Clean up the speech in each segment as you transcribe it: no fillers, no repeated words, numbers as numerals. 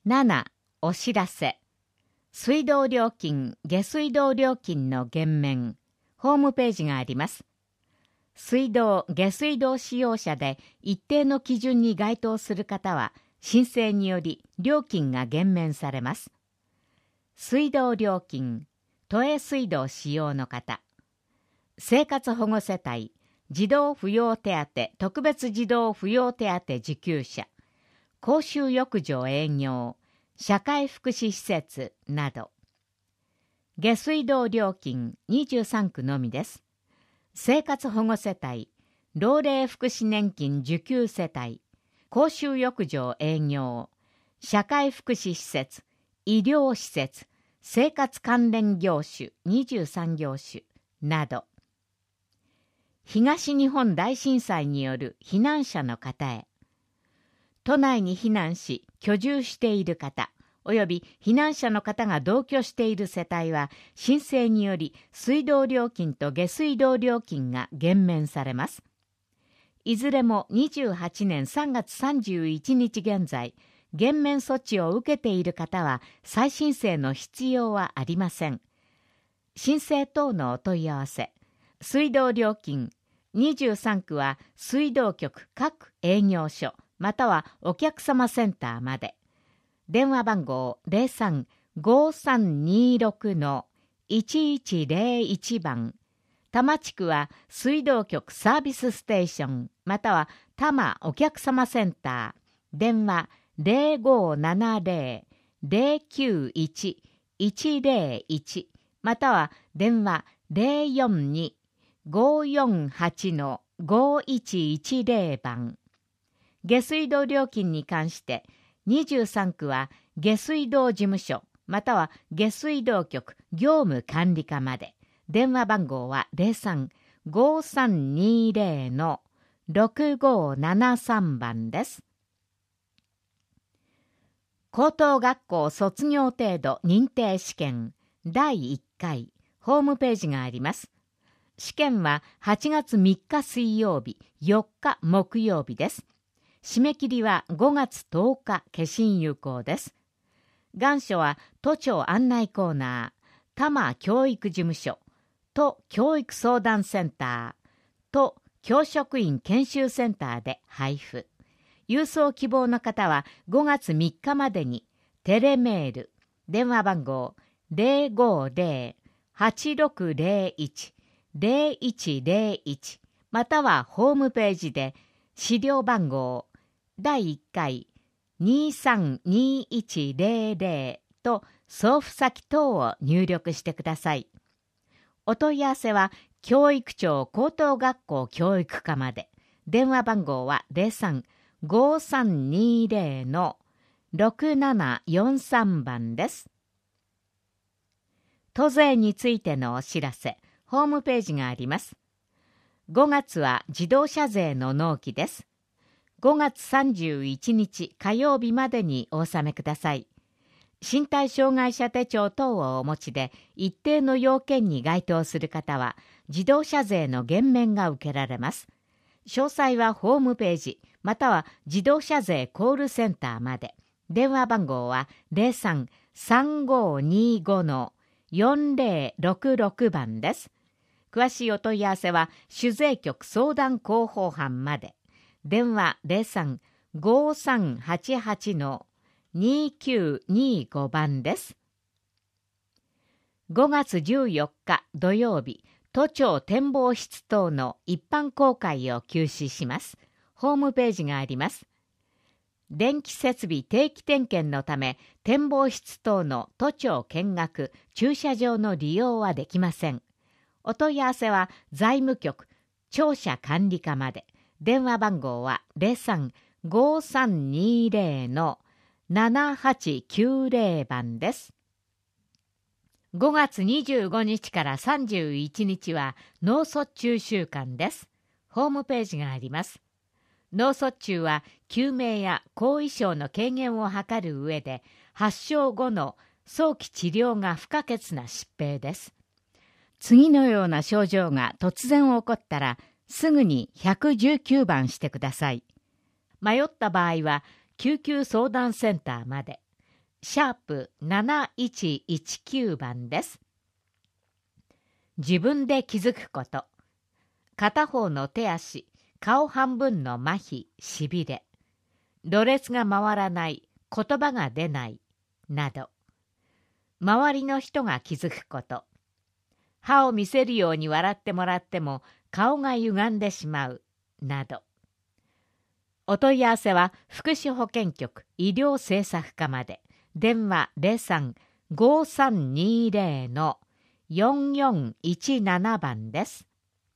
7、お知らせ。水道料金、下水道料金の減免。ホームページがあります。水道、下水道使用者で一定の基準に該当する方は、申請により料金が減免されます。水道料金、都営水道使用の方。生活保護世帯、児童扶養手当、特別児童扶養手当受給者、公衆浴場営業、社会福祉施設など。下水道料金23区のみです。生活保護世帯、老齢福祉年金受給世帯、公衆浴場営業、社会福祉施設、医療施設、生活関連業種23業種など。東日本大震災による避難者の方へ。都内に避難し居住している方、および避難者の方が同居している世帯は、申請により水道料金と下水道料金が減免されます。いずれも28年3月31日現在、減免措置を受けている方は再申請の必要はありません。申請等のお問い合わせ。水道料金、23区は水道局各営業所、またはお客様センターまで。電話番号03-5326-1101番。多摩地区は水道局サービスステーション、または多摩お客様センター。電話0570-091-101、または電話042-548-5110番。下水道料金に関して、23区は下水道事務所、または下水道局業務管理課まで。電話番号は03-5320-6573番です。高等学校卒業程度認定試験第1回ホームページがあります。試験は8月3日水曜日、4日木曜日です。締め切りは5月10日消印有効です。願書は都庁案内コーナー、多摩教育事務所、都教育相談センター、都教職員研修センターで配布。郵送希望の方は5月3日までにテレメール、電話番号 050-8601-0101 またはホームページで資料番号第1回232100と送付先等を入力してください。お問い合わせは教育庁高等学校教育課まで。電話番号は03-5320-6743番です。都税についてのお知らせ、ホームページがあります。5月は自動車税の納期です。5月31日火曜日までにお納めください。身体障害者手帳等をお持ちで一定の要件に該当する方は自動車税の減免が受けられます。詳細はホームページまたは自動車税コールセンターまで。電話番号は 03-3525-4066 番です。詳しいお問い合わせは主税局相談広報班まで。電話03-5388-2925 番です。5月14日土曜日、都庁展望室等の一般公開を休止します。ホームページがあります。電気設備定期点検のため、展望室等の都庁見学、駐車場の利用はできません。お問い合わせは財務局、庁舎管理課まで。電話番号は03-5320-7890 番です。5月25日から31日は脳卒中週間です。ホームページがあります。脳卒中は救命や後遺症の軽減を図る上で発症後の早期治療が不可欠な疾病です。次のような症状が突然起こったらすぐに119番してください。迷った場合は救急相談センターまで。 #7119番です。自分で気づくこと。片方の手足、顔半分の麻痺、しびれ、ろれつが回らない、言葉が出ない、など。周りの人が気づくこと。歯を見せるように笑ってもらっても顔が歪んでしまう、など。お問い合わせは福祉保健局医療政策課まで。電話03-5320-4417番です。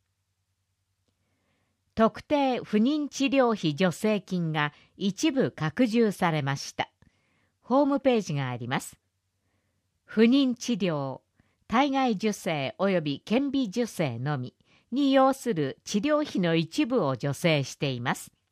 特定不妊治療費助成金が一部拡充されました。ホームページがあります。不妊治療、体外受精及び顕微授精のみに要する治療費の一部を助成しています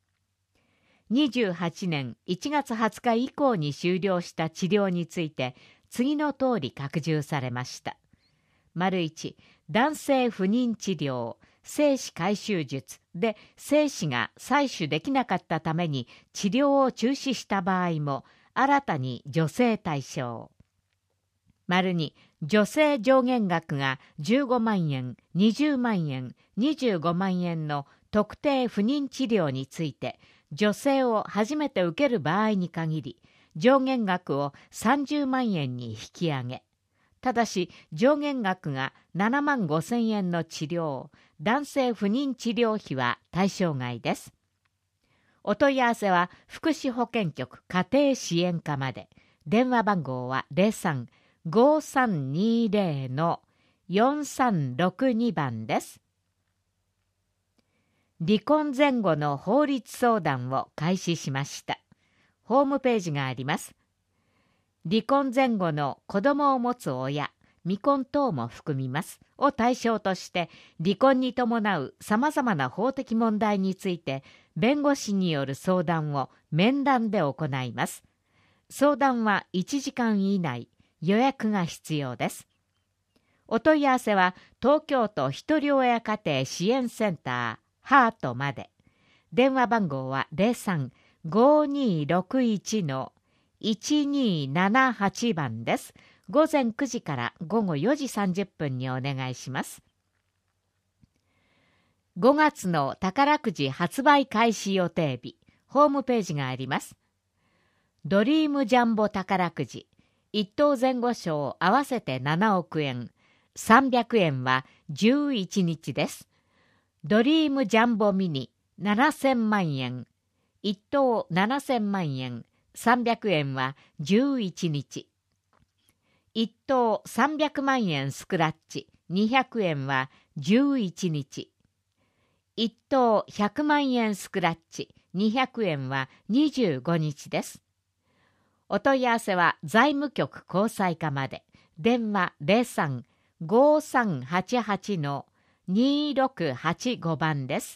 。28年1月20日以降に終了した治療について次の通り拡充されました。1、男性不妊治療、精子回収術で精子が採取できなかったために治療を中止した場合も新たに助成対象。2、助成上限額が15万円、20万円、25万円の特定不妊治療について助成を初めて受ける場合に限り上限額を30万円に引き上げ、ただし上限額が7万5千円の治療、男性不妊治療費は対象外です。お問い合わせは福祉保健局家庭支援課まで。電話番号は03-5320-4362番です。離婚前後の法律相談を開始しました。ホームページがあります。離婚前後の子供を持つ親、未婚等も含みますを対象として離婚に伴うさまざまな法的問題について弁護士による相談を面談で行います。相談は1時間以内、予約が必要です。お問い合わせは東京都ひとり親家庭支援センターハートまで。電話番号は03-5261-1278番です。午前9時から午後4時30分にお願いします。5月の宝くじ発売開始予定日、ホームページがあります。ドリームジャンボ宝くじ、1等前後賞合わせて7億円、300円は11日です。ドリームジャンボミニ7000万円、1等7000万円、300円は11日。1等300万円スクラッチ200円は11日。1等100万円スクラッチ200円は25日です。お問い合わせは財務局交際課まで。電話03-5388-2685番です。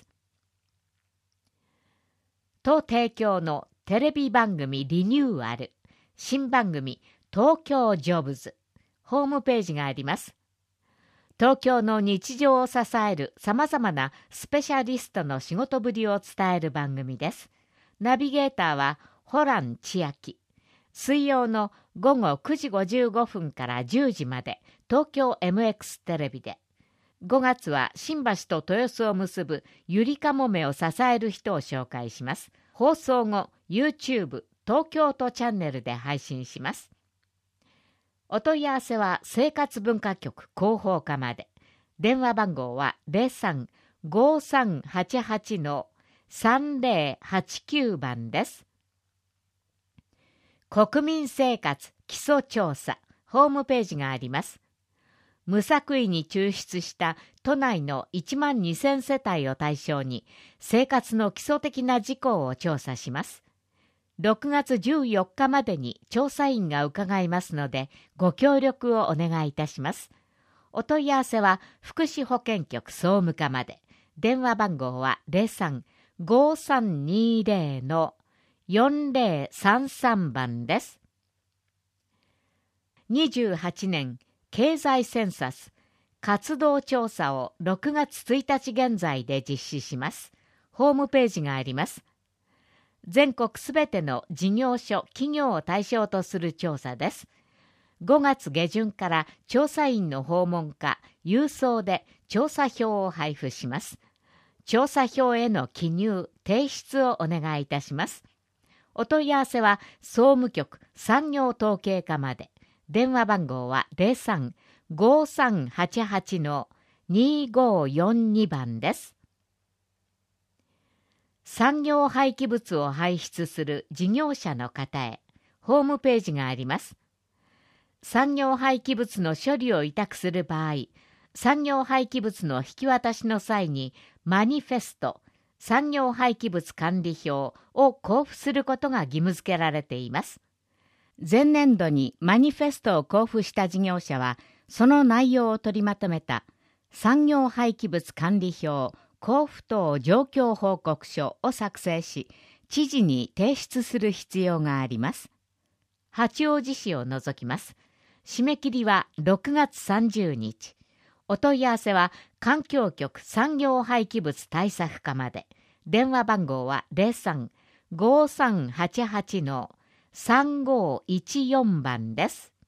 当提供のテレビ番組リニューアル、新番組東京ジョブズ、ホームページがあります。東京の日常を支えるさまざまなスペシャリストの仕事ぶりを伝える番組です。ナビゲーターはホラン千秋。水曜の午後9時55分から10時まで東京 MX テレビで。5月は新橋と豊洲を結ぶゆりかもめを支える人を紹介します。放送後 YouTube 東京都チャンネルで配信します。お問い合わせは生活文化局広報課まで。電話番号は03-5388-3089番です。国民生活基礎調査、ホームページがあります。無作為に抽出した都内の1万2000世帯を対象に生活の基礎的な事項を調査します。6月14日までに調査員が伺いますのでご協力をお願いいたします。お問い合わせは福祉保健局総務課まで。電話番号は03-5320-4033番です。28年経済センサス活動調査を6月1日現在で実施します。ホームページがあります。 全国すべての事業所、企業を対象とする調査です。5月下旬から調査員の訪問か郵送で調査票を配布します。調査票への記入・提出をお願いいたします。お問い合わせは総務局産業統計課まで。電話番号は 03-5388-2542 番です。産業廃棄物を排出する事業者の方へ、ホームページがあります。産業廃棄物の処理を委託する場合、産業廃棄物の引き渡しの際にマニフェスト、産業廃棄物管理表を交付することが義務付けられています。前年度にマニフェストを交付した事業者は、その内容を取りまとめた産業廃棄物管理表交付等状況報告書を作成し、知事に提出する必要があります。八王子市を除きます。締め切りは6月30日。お問い合わせは環境局産業廃棄物対策課まで。電話番号は 03-5388-3514 番です。